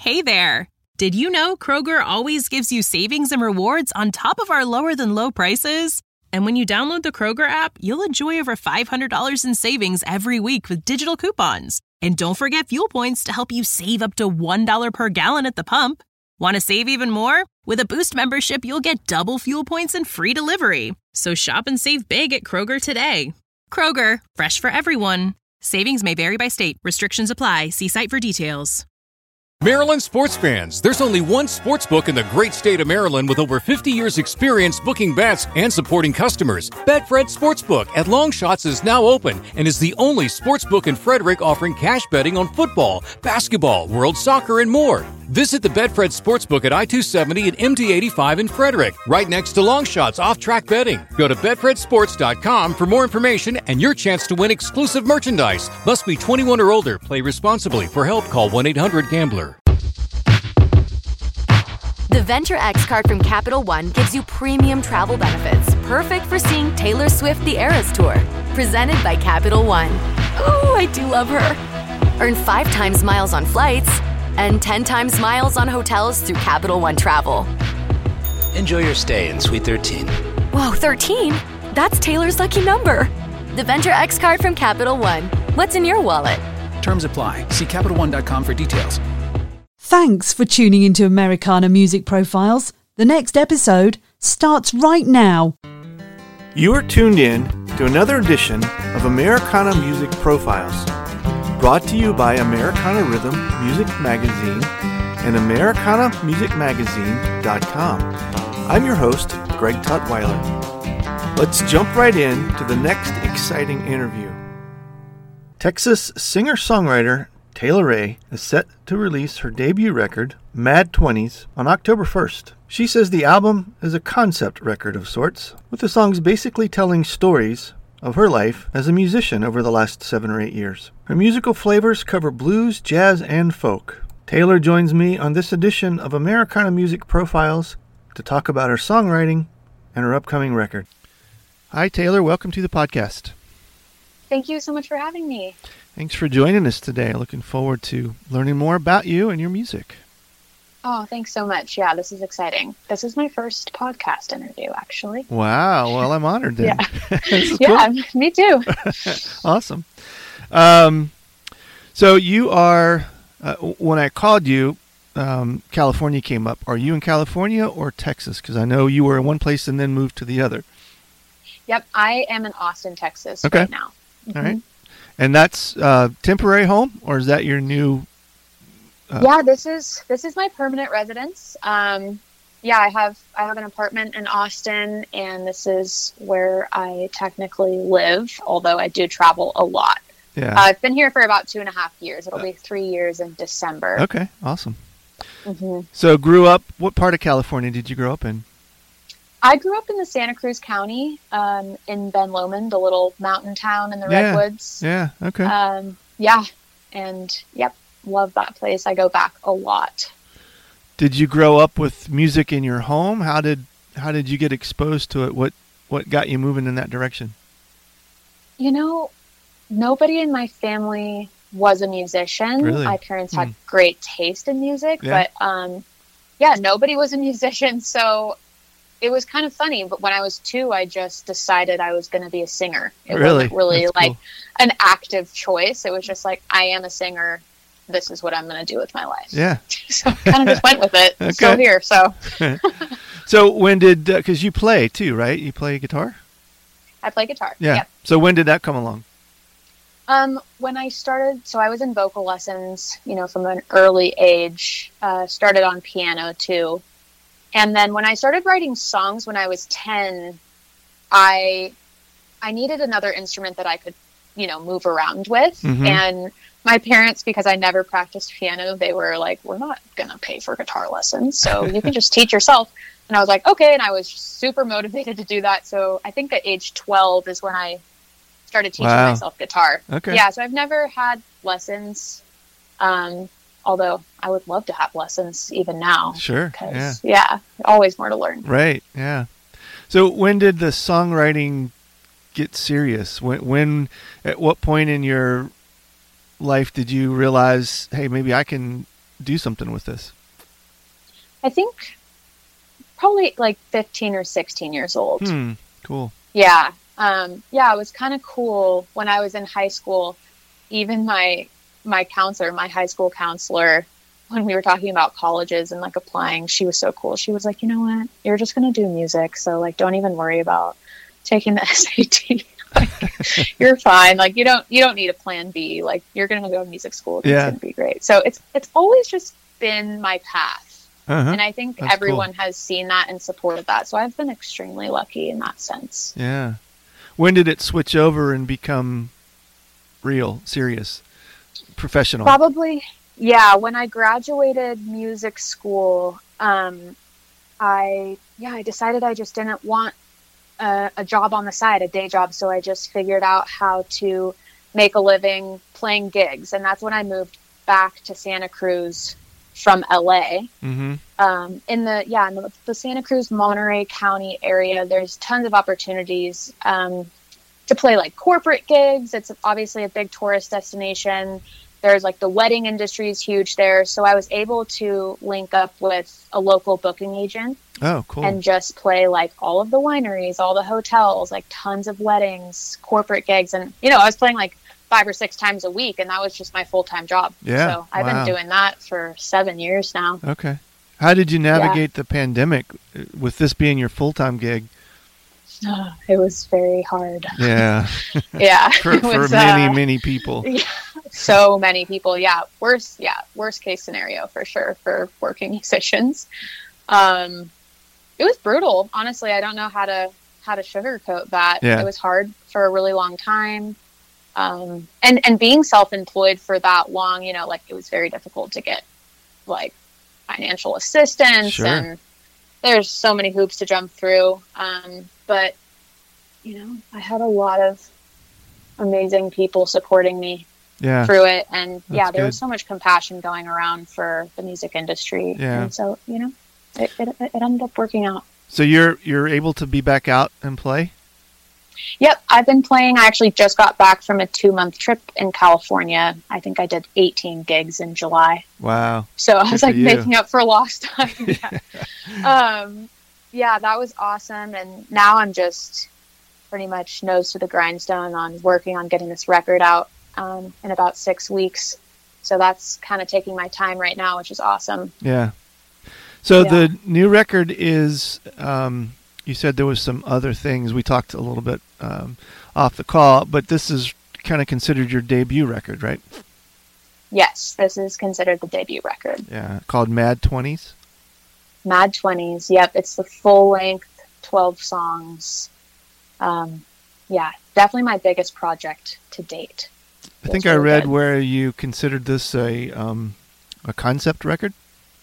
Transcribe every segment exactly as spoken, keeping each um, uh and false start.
Hey there! Did you know Kroger always gives you savings and rewards on top of our lower-than-low prices? And when you download the Kroger app, you'll enjoy over five hundred dollars in savings every week with digital coupons. And don't forget fuel points to help you save up to one dollar per gallon at the pump. Want to save even more? With a Boost membership, you'll get double fuel points and free delivery. So shop and save big at Kroger today. Kroger, fresh for everyone. Savings may vary by state. Restrictions apply. See site for details. Maryland sports fans, there's only one sports book in the great state of Maryland with over fifty years experience booking bets and supporting customers. Betfred Sportsbook at Longshots is now open and is the only sportsbook in Frederick offering cash betting on football, basketball, world soccer, and more. Visit the Betfred Sportsbook at I two seventy and M D eighty-five in Frederick, right next to Longshots off-track betting. Go to betfred sports dot com for more information and your chance to win exclusive merchandise. Must be twenty-one or older. Play responsibly. For help, call one eight hundred gambler. The Venture X card from Capital One gives you premium travel benefits, perfect for seeing Taylor Swift The Eras Tour. Presented by Capital One. Ooh, I do love her. Earn five times miles on flights and ten times miles on hotels through Capital One Travel. Enjoy your stay in Suite thirteen. Whoa, thirteen? That's Taylor's lucky number. The Venture X card from Capital One. What's in your wallet? Terms apply. See Capital One dot com for details. Thanks for tuning into Americana Music Profiles. The next episode starts right now. You are tuned in to another edition of Americana Music Profiles, brought to you by Americana Rhythm Music Magazine and Americana Music Magazine dot com. I'm your host, Greg Tutwiler. Let's jump right in to the next exciting interview. Texas singer-songwriter Taylor Ray is set to release her debut record, Mad twenties, on October first. She says the album is a concept record of sorts, with the songs basically telling stories of her life as a musician over the last seven or eight years. Her musical flavors cover blues, jazz, and folk. Taylor joins me on this edition of Americana Music Profiles to talk about her songwriting and her upcoming record. Hi, Taylor. Welcome to the podcast. Thank you so much for having me. Thanks for joining us today. Looking forward to learning more about you and your music. Oh, thanks so much. Yeah, this is exciting. This is my first podcast interview, actually. Wow. Well, I'm honored then. Yeah, yeah, me too. Awesome. Um, so you are, uh, when I called you, um, California came up. Are you in California or Texas? Because I know you were in one place and then moved to the other. Yep, I am in Austin, Texas okay. right now. Mm-hmm. All right. And that's uh, temporary home, or is that your new? Uh... Yeah, this is this is my permanent residence. Um, yeah, I have I have an apartment in Austin, and this is where I technically live. Although I do travel a lot. Yeah, uh, I've been here for about two and a half years. It'll be three years in December. Okay, awesome. Mm-hmm. So, grew up. What part of California did you grow up in? I grew up in the Santa Cruz County, um, in Ben Lomond, a little mountain town in the yeah. Redwoods. Yeah, okay. Um, yeah, and yep, love that place. I go back a lot. Did you grow up with music in your home? How did how did you get exposed to it? What what got you moving in that direction? You know, nobody in my family was a musician. Really? My parents had hmm. great taste in music, yeah. but um, yeah, nobody was a musician, so it was kind of funny, but when I was two, I just decided I was going to be a singer. It really? wasn't really That's like cool. an active choice. It was just like, I am a singer. This is what I'm going to do with my life. Yeah. So I kind of just went with it. Okay. Still here, so. So when did, because uh, you play too, right? You play guitar? I play guitar. Yeah. Yep. So when did that come along? Um, when I started, so I was in vocal lessons, you know, from an early age, uh, started on piano too. And then when I started writing songs when I was ten, I I needed another instrument that I could, you know, move around with. Mm-hmm. And my parents, because I never practiced piano, they were like, we're not going to pay for guitar lessons, so you can just teach yourself. And I was like, okay. And I was super motivated to do that. So I think at age twelve is when I started teaching wow. myself guitar. Okay. Yeah, so I've never had lessons. Um, Although I would love to have lessons even now. Sure. Yeah. Yeah. Always more to learn. Right. Yeah. So when did the songwriting get serious? When, when, at what point in your life did you realize, hey, maybe I can do something with this? I think probably like fifteen or sixteen years old. Hmm. Cool. Yeah. Um, yeah, it was kind of cool when I was in high school. Even my my counselor, my high school counselor, when we were talking about colleges and like applying, she was so cool. She was like, you know what? You're just going to do music. So like, don't even worry about taking the S A T. Like, you're fine. Like you don't, you don't need a plan B. Like you're going to go to music school. It's Yeah. going to be great. So it's, it's always just been my path. Uh-huh. And I think That's everyone cool. has seen that and supported that. So I've been extremely lucky in that sense. Yeah. When did it switch over and become real, serious, professional? Probably, yeah. When I graduated music school, um, I, yeah, I decided I just didn't want a, a job on the side, a day job. So I just figured out how to make a living playing gigs. And that's when I moved back to Santa Cruz from L A. Mm-hmm. Um, in the, yeah, in the, the Santa Cruz, Monterey County area, there's tons of opportunities um, to play like corporate gigs. It's obviously a big tourist destination. There's like the wedding industry is huge there. So I was able to link up with a local booking agent. Oh, cool. And just play like all of the wineries, all the hotels, like tons of weddings, corporate gigs. And, you know, I was playing like five or six times a week, and that was just my full-time job. Yeah. So I've Wow. been doing that for seven years now. Okay. How did you navigate the pandemic with this being your full-time gig? It was very hard. Yeah. Yeah. for it for was, many, uh, many people. Yeah, so many people. Yeah. Worst, yeah. Worst case scenario for sure for working musicians. Um, it was brutal. Honestly, I don't know how to, how to sugarcoat that. Yeah. It was hard for a really long time. Um, and, and being self-employed for that long, you know, like it was very difficult to get like financial assistance Sure. and there's so many hoops to jump through. Um, but you know, I had a lot of amazing people supporting me Yeah. through it. And yeah, That's there good. was so much compassion going around for the music industry. Yeah. And so, you know, it, it, it ended up working out. So you're you're able to be back out and play? Yep, I've been playing. I actually just got back from a two-month trip in California. I think I did eighteen gigs in July. Wow. So I Good was for like you. making up for lost time. Yeah. um, yeah, that was awesome. And now I'm just pretty much nose to the grindstone on working on getting this record out um, in about six weeks. So that's kind of taking my time right now, which is awesome. Yeah. So Yeah. the new record is, um, you said there was some other things. We talked a little bit um, off the call, but this is kind of considered your debut record, right? Yes, this is considered the debut record. Yeah. Called Mad twenties? Mad twenties. Yep, it's the full-length twelve songs. Um, yeah, definitely my biggest project to date. I think It's I really read good. where you considered this a um, a concept record.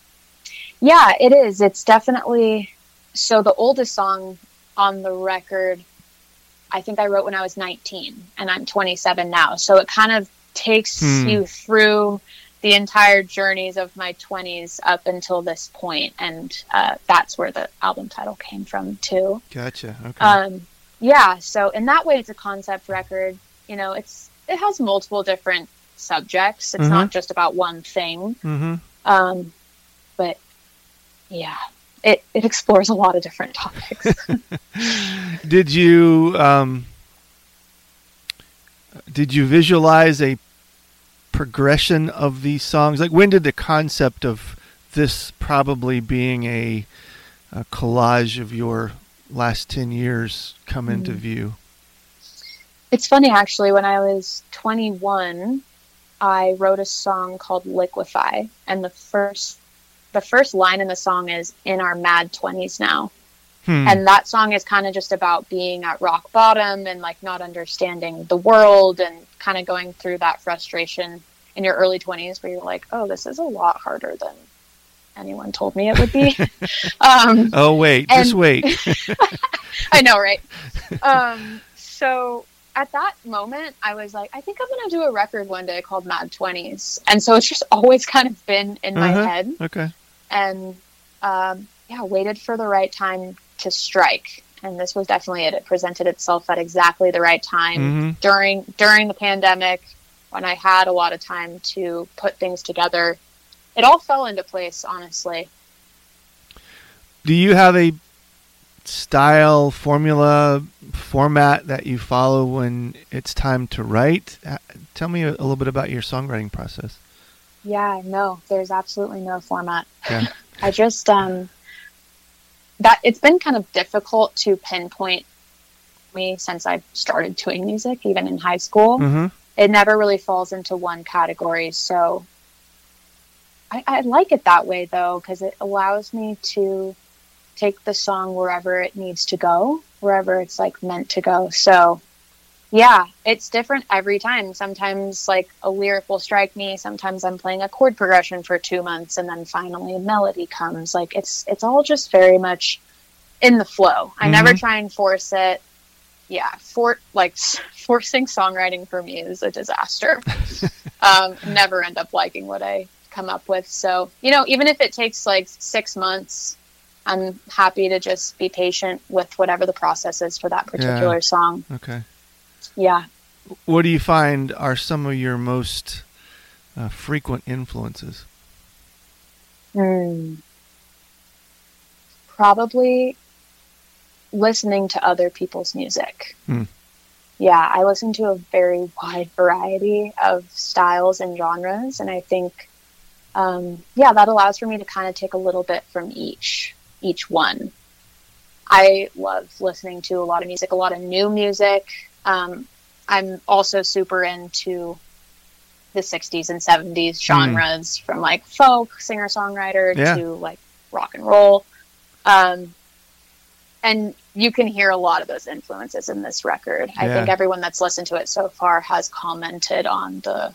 Yeah, it is. It's definitely... So the oldest song on the record, I think I wrote when I was nineteen, and I'm twenty-seven now. So it kind of takes Hmm. you through the entire journeys of my twenties up until this point, and uh, that's where the album title came from too. Gotcha. Okay. Um, yeah, so in that way, it's a concept record. You know, it's it has multiple different subjects. It's Mhm. not just about one thing. mm-hmm. Um, but yeah, it, it explores a lot of different topics. Did you um, did you visualize a progression of these songs? Like, when did the concept of this probably being a, a collage of your last ten years come into view? It's funny, actually, when I was twenty-one, I wrote a song called Liquefy, and the first the first line in the song is "in our mad twenties now." Hmm. And that song is kind of just about being at rock bottom and like not understanding the world and kind of going through that frustration in your early twenties where you're like, oh, this is a lot harder than anyone told me it would be. um, Oh, wait, and- just wait. I know, right? Um, so at that moment, I was like, I think I'm going to do a record one day called Mad twenties. And so it's just always kind of been in my Uh-huh. head. Okay. And um, yeah, waited for the right time to strike. And this was definitely it. It presented itself at exactly the right time Mhm. during during the pandemic when I had a lot of time to put things together. it all fell into place, honestly. Do you have a style, formula, format that you follow when it's time to write? Tell me a, a little bit about your songwriting process. Yeah, no, there's absolutely no format. Yeah. I just, um, that it's been kind of difficult to pinpoint me since I started doing music, even in high school. Mm-hmm. It never really falls into one category. So I, I like it that way, though, because it allows me to take the song wherever it needs to go, wherever it's like meant to go. So yeah, it's different every time. Sometimes like a lyric will strike me. Sometimes I'm playing a chord progression for two months and then finally a melody comes. Like it's, it's all just very much in the flow. I mm-hmm. never try and force it. Yeah. For like forcing songwriting for me is a disaster. um, never end up liking what I come up with. So, you know, even if it takes like six months, I'm happy to just be patient with whatever the process is for that particular yeah. song. Okay. Yeah. What do you find are some of your most uh, frequent influences? Hmm. Probably listening to other people's music. Hmm. Yeah, I listen to a very wide variety of styles and genres, and I think, um, yeah, that allows for me to kind of take a little bit from each. each one. I love listening to a lot of music, a lot of new music. Um, I'm also super into the sixties and seventies genres mm. from like folk, singer-songwriter yeah. to like rock and roll. Um, and you can hear a lot of those influences in this record. Yeah. I think everyone that's listened to it so far has commented on the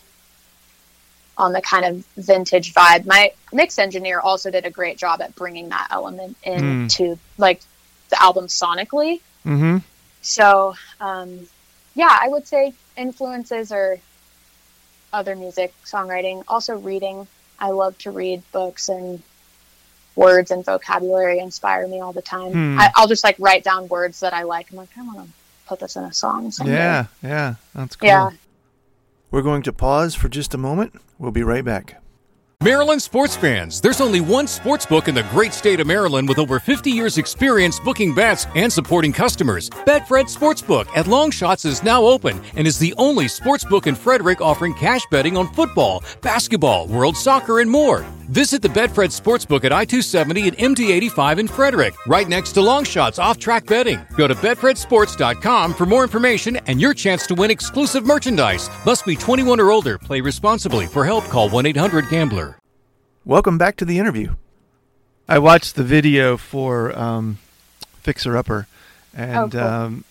on the kind of vintage vibe. My mix engineer also did a great job at bringing that element into mm. like the album sonically. Mm-hmm. So, um, yeah, I would say influences are other music, songwriting, also reading. I love to read books, and words and vocabulary inspire me all the time. Hmm. I, I'll just like write down words that I like. I'm like, I want to put this in a song someday. Yeah, yeah, that's cool. Yeah. We're going to pause for just a moment. We'll be right back. Maryland sports fans, there's only one sports book in the great state of Maryland with over fifty years experience booking bets and supporting customers. Betfred Sportsbook at Longshots is now open and is the only sports book in Frederick offering cash betting on football, basketball, world soccer, and more. Visit the Betfred Sportsbook at I two seventy and M D eighty-five in Frederick, right next to Longshots off-track betting. Go to betfred sports dot com for more information and your chance to win exclusive merchandise. Must be twenty-one or older. Play responsibly. For help, call one eight hundred gambler. Welcome back to the interview. I watched the video for um, Fixer Upper, and oh, cool. um,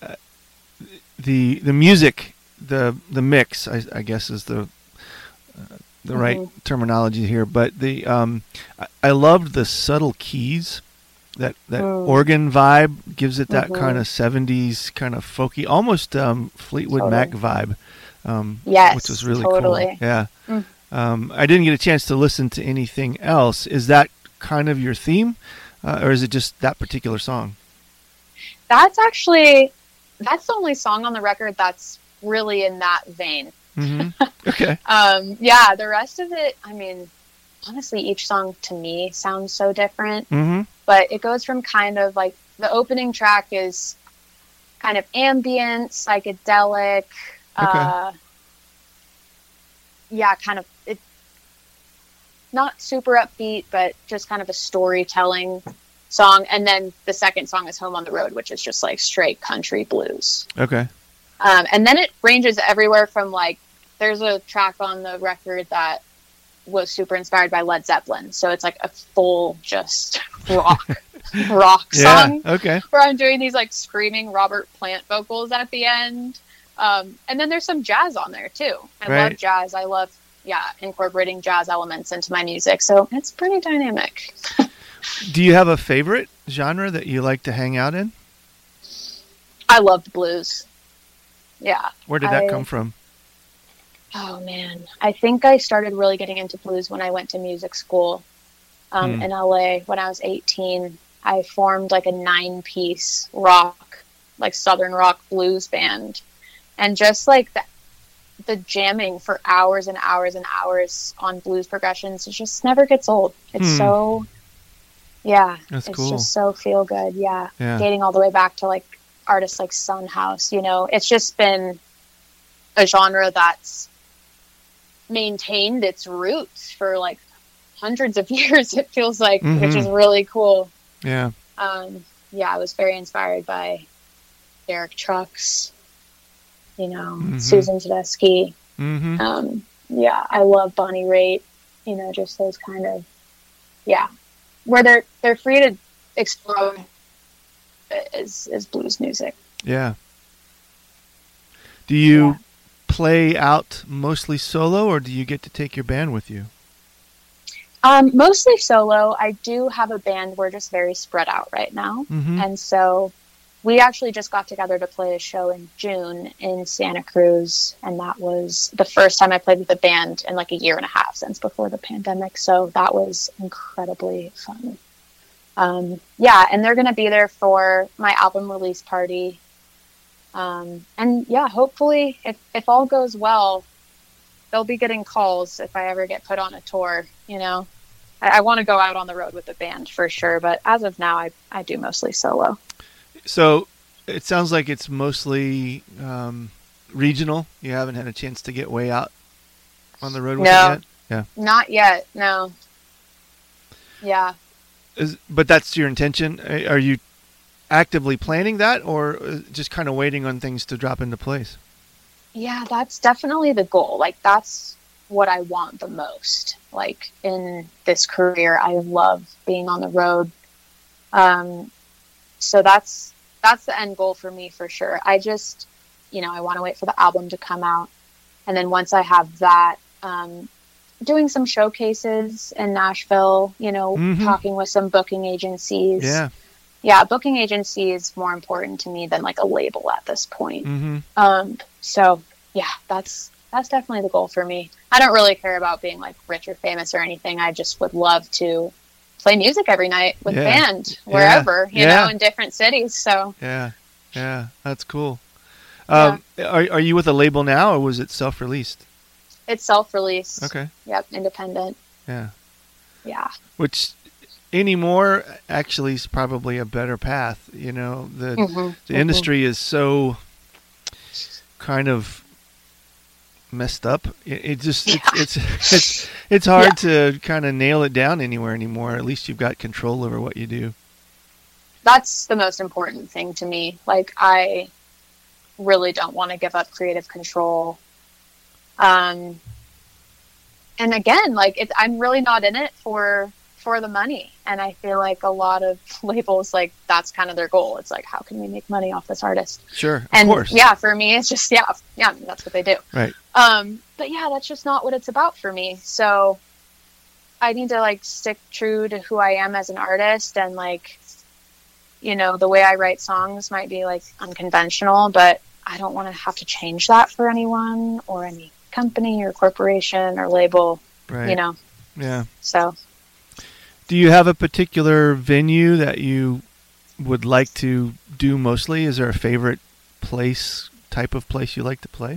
the the music, the the mix, I, I guess is the uh, the mm-hmm. right terminology here. But the um, I, I loved the subtle keys, that that mm. organ vibe gives it that mm-hmm. kind of seventies kind of folky, almost um, Fleetwood totally. Mac vibe. Um, yes, which was really totally. cool. Yeah. Mm. Um, I didn't get a chance to listen to anything else. Is that kind of your theme, uh, or is it just that particular song? That's actually, that's the only song on the record that's really in that vein. Mm-hmm. Okay. um, yeah, the rest of it, I mean, honestly, each song to me sounds so different, mm-hmm. but it goes from kind of like, the opening track is kind of ambient, psychedelic, okay. uh, yeah, kind of, it, not super upbeat, but just kind of a storytelling song. And then the second song is Home on the Road, which is just like straight country blues. Okay. Um, and then it ranges everywhere from like, there's a track on the record that was super inspired by Led Zeppelin. So it's like a full just rock, rock yeah, song. Okay. Where I'm doing these like screaming Robert Plant vocals at the end. Um, and then there's some jazz on there too. I right. love jazz. I love, yeah, incorporating jazz elements into my music. So it's pretty dynamic. Do you have a favorite genre that you like to hang out in? I love the blues. Yeah. Where did that I, come from? Oh man. I think I started really getting into blues when I went to music school um, hmm. in L A when I was eighteen. I formed like a nine piece rock, like Southern rock blues band. And just like the, the jamming for hours and hours and hours on blues progressions, it just never gets old. It's Hmm. so, yeah, That's it's cool. just so feel good. Yeah. Yeah. Dating all the way back to like artists like Son House, you know, it's just been a genre that's maintained its roots for like hundreds of years, it feels like, Mhm. which is really cool. Yeah. Um, yeah, I was very inspired by Derek Trucks, you know, Mhm. Susan Tedeschi. Mm-hmm. Um, yeah, I love Bonnie Raitt, you know, just those kind of, yeah, where they're, they're free to explore is, is blues music. Yeah. Do you Yeah. play out mostly solo, or do you get to take your band with you? Um, mostly solo. I do have a band. We're just very spread out right now. Mhm. And so we actually just got together to play a show in June in Santa Cruz. And that was the first time I played with a band in like a year and a half since before the pandemic. So that was incredibly fun. Um, yeah, and they're going to be there for my album release party. Um, and yeah, hopefully if, if all goes well, they'll be getting calls if I ever get put on a tour, you know. I, I want to go out on the road with the band for sure, but as of now, I, I do mostly solo. So it sounds like it's mostly um, regional. You haven't had a chance to get way out on the road with No. it yet? Yeah. Not yet, no. Yeah. Is, but that's your intention? A- Are you actively planning that, or uh, just kind of waiting on things to drop into place? Yeah, that's definitely the goal. Like, that's what I want the most. Like, in this career, I love being on the road. Um, so that's that's the end goal for me for sure. I just, you know, I want to wait for the album to come out. And then once I have that, um, doing some showcases in Nashville, you know, Mhm. talking with some booking agencies. Yeah. Yeah, booking agency is more important to me than like a label at this point. Mm-hmm. Um, so yeah, that's that's definitely the goal for me. I don't really care about being like rich or famous or anything. I just would love to play music every night with Yeah. band wherever, you Yeah. know, in different cities. So Yeah. Yeah. That's cool. Um, are, are you with a label now, or was it self-released? it's self-released. Okay. Yep, independent. Yeah. Yeah. Which anymore actually is probably a better path. You know, the Mhm, the mhm. industry is so kind of messed up. It, it just Yeah. it's, it's it's it's hard to kind of nail it down anywhere anymore. At least you've got control over what you do. That's the most important thing to me. Like, I really don't want to give up creative control. Um, and again, like, it, I'm really not in it for for the money. And I feel like a lot of labels, like, that's kind of their goal. It's like, how can we make money off this artist? Sure, of And course. yeah, for me, it's just, yeah, yeah, I mean, that's what they do. Right. Um, but yeah, that's just not what it's about for me. So I need to like stick true to who I am as an artist, and like, you know, the way I write songs might be like unconventional, but I don't want to have to change that for anyone or any company or corporation or label, Right. you know? Yeah. So Do you have a particular venue that you would like to do mostly? Is there a favorite place, type of place you like to play?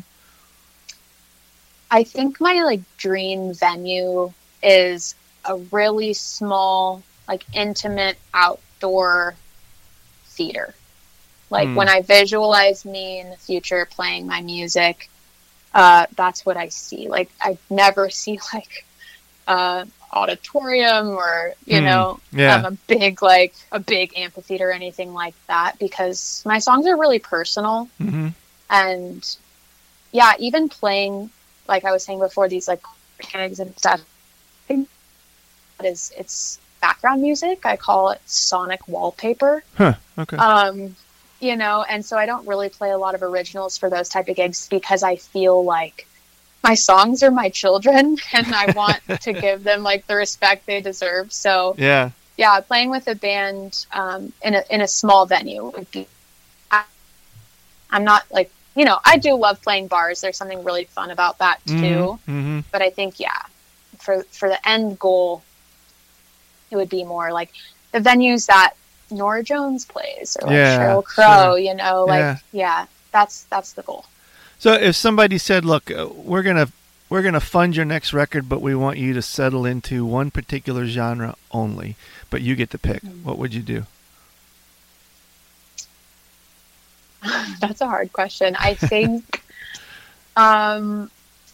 I think my like dream venue is a really small, like intimate outdoor theater. Like Hmm. when I visualize me in the future playing my music, uh, that's what I see. Like I never see like uh auditorium or, you Hmm. know, Yeah. um, a big, like a big amphitheater or anything like that, because my songs are really personal. Mm-hmm. And yeah, even playing, like I was saying before, these like gigs and stuff, I think that is, it's background music. I call it sonic wallpaper. Huh. Okay. Um, you know, and so I don't really play a lot of originals for those type of gigs because I feel like my songs are my children and I want to give them like the respect they deserve. So yeah. yeah, playing with a band um, in a in a small venue would be. I, I'm not like, you know, I do love playing bars. There's something really fun about that too. Mm-hmm. Mm-hmm. But I think yeah, for for the end goal, it would be more like the venues that Norah Jones plays or like Yeah, Sheryl Crow. sure. You know, like Yeah. yeah, that's that's the goal. So if somebody said, "Look, uh, we're gonna we're gonna fund your next record, but we want you to settle into one particular genre only, but you get to pick," what would you do? That's a hard question. I think, um,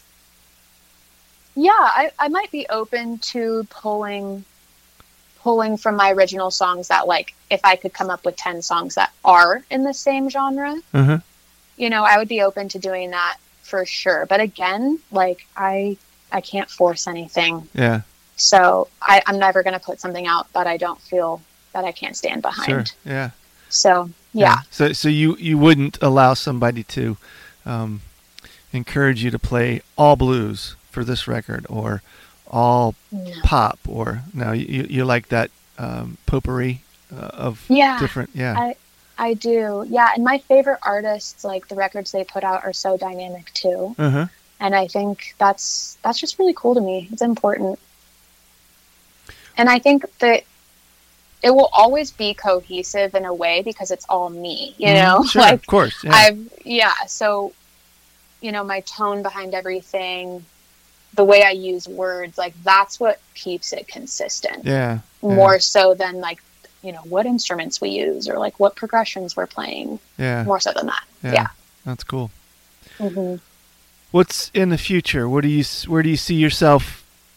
yeah, I, I might be open to pulling, pulling from my original songs that, like, if I could come up with ten songs that are in the same genre, Uh-huh. you know, I would be open to doing that for sure. But again, like, I, I can't force anything. Yeah. So I, I'm never going to put something out that I don't feel that I can't stand behind. Sure. Yeah. So, yeah. So, so you, you wouldn't allow somebody to um, encourage you to play all blues for this record, or all No. pop, or no, you you like that um, potpourri uh, of Yeah, different, yeah, I I do. Yeah, and my favorite artists, like, the records they put out are so dynamic too. uh huh, And I think that's that's just really cool to me. It's important. And I think that it will always be cohesive in a way because it's all me, you know? sure, like, of course, yeah. I've, yeah, so, you know, my tone behind everything, the way I use words, like, that's what keeps it consistent. yeah, yeah, More so than, like, you know, what instruments we use or, like, what progressions we're playing. yeah, More so than that. yeah, Yeah. that's cool. hmm What's in the future? Where do you s- where do you see yourself?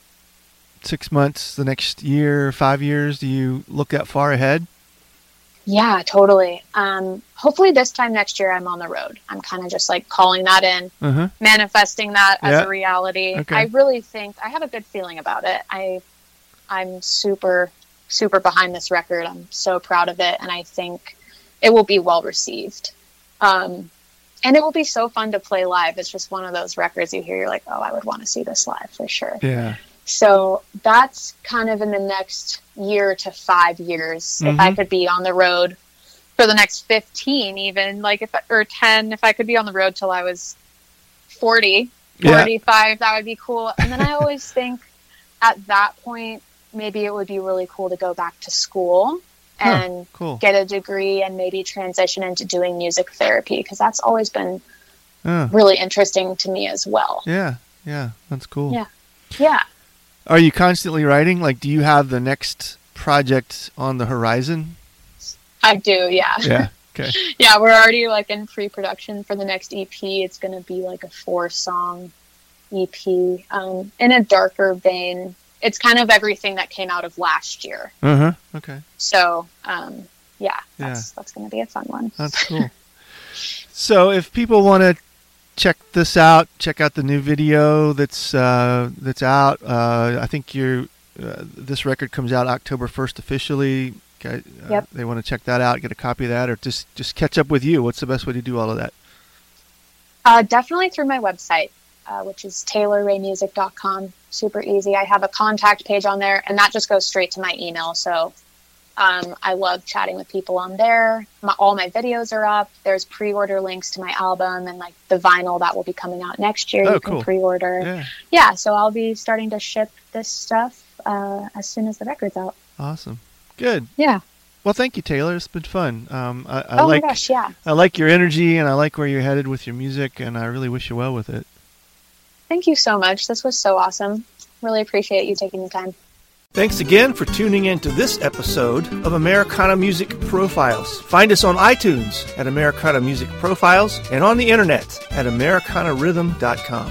Six months, the next year, five years? Do you look that far ahead? Yeah, totally. Um, hopefully this time next year I'm on the road. I'm kind of just, like, calling that in, Uh-huh. manifesting that Yeah. as a reality. Okay. I really think I have a good feeling about it. I, I'm super, super behind this record. I'm so proud of it. And I think it will be well received. Um, and it will be so fun to play live. It's just one of those records you hear, you're like, oh, I would want to see this live for sure. Yeah. So that's kind of in the next year to five years. If I Mhm. could be on the road for the next fifteen, even, like, if or ten, if I could be on the road till I was forty, Yeah. forty-five, that would be cool. And then I always think at that point, maybe it would be really cool to go back to school Huh, and cool. get a degree and maybe transition into doing music therapy, because that's always been Oh, really interesting to me as well. yeah, yeah, that's cool. Yeah. Yeah. Are you constantly writing? Like, do you have the next project on the horizon? I do, yeah. Yeah. Okay. Yeah, we're already, like, in pre-production for the next E P. It's going to be like a four-song E P um, in a darker vein. It's kind of everything that came out of last year. Uh huh. Okay. So, um, yeah, Yeah. that's that's going to be a fun one. That's cool. So, if people want to check this out, check out the new video that's uh, that's out. Uh, I think you uh, this record comes out October first officially. Okay, uh, Yep. They want to check that out, get a copy of that, or just just catch up with you. What's the best way to do all of that? Uh, definitely through my website, uh, which is taylor ray music dot com. Super easy. I have a contact page on there, and that just goes straight to my email. So um, I love chatting with people on there. My, all my videos are up. There's pre-order links to my album and, like, the vinyl that will be coming out next year. Oh, you can cool. pre-order. Yeah. Yeah, so I'll be starting to ship this stuff uh, as soon as the record's out. Awesome. Good. Yeah. Well, thank you, Taylor. It's been fun. Um, I, I Oh like my gosh, yeah. I like your energy, and I like where you're headed with your music, and I really wish you well with it. Thank you so much. This was so awesome. Really appreciate you taking the time. Thanks again for tuning in to this episode of Americana Music Profiles. Find us on iTunes at Americana Music Profiles and on the internet at americana rhythm dot com.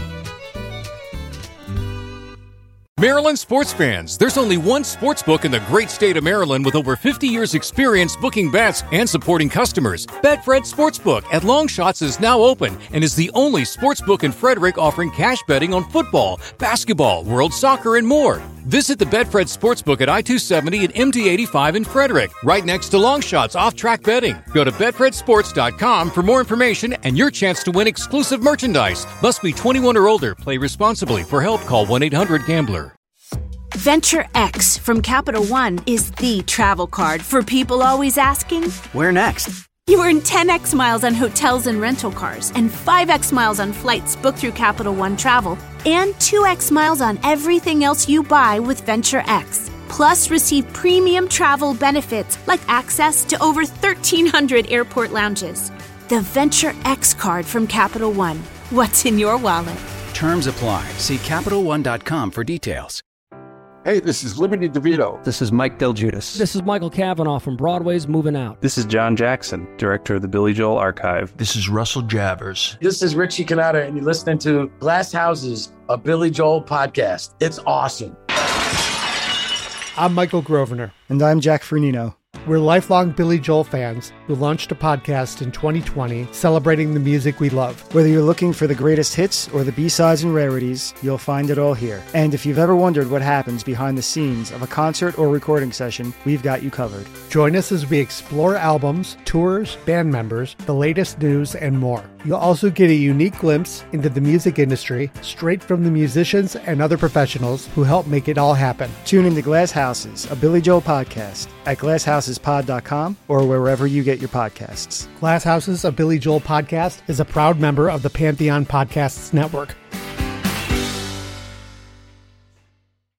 Maryland sports fans, there's only one sports book in the great state of Maryland with over fifty years experience booking bets and supporting customers. Betfred Sportsbook at Longshots is now open and is the only sportsbook in Frederick offering cash betting on football, basketball, world soccer, and more. Visit the Betfred Sportsbook at I two seventy and M D eighty-five in Frederick, right next to Longshots off-track betting. Go to betfred sports dot com for more information and your chance to win exclusive merchandise. Must be twenty-one or older. Play responsibly. For help, call one eight hundred gambler. Venture X from Capital One is the travel card for people always asking, Where next? you earn ten x miles on hotels and rental cars, and five x miles on flights booked through Capital One Travel, and two x miles on everything else you buy with Venture X. Plus, receive premium travel benefits like access to over thirteen hundred airport lounges. The Venture X card from Capital One. what's in your wallet. Terms apply. See Capital One dot com for details. Hey, this is Liberty DeVito. This is Mike Del Giudice. This is Michael Cavanaugh from Broadway's Moving Out. This is John Jackson, director of the Billy Joel Archive. This is Russell Javers. This is Richie Cannata, and you're listening to Glass Houses, a Billy Joel podcast. It's awesome. I'm Michael Grosvenor. And I'm Jack Fernino. We're lifelong Billy Joel fans who launched a podcast in twenty twenty celebrating the music we love. Whether you're looking for the greatest hits or the B-sides and rarities, you'll find it all here. And if you've ever wondered what happens behind the scenes of a concert or recording session, we've got you covered. Join us as we explore albums, tours, band members, the latest news, and more. You'll also get a unique glimpse into the music industry straight from the musicians and other professionals who help make it all happen. Tune into Glass Houses, a Billy Joel podcast at glass houses pod dot com or wherever you get your podcasts. Glass Houses, a Billy Joel podcast is a proud member of the Pantheon Podcasts Network.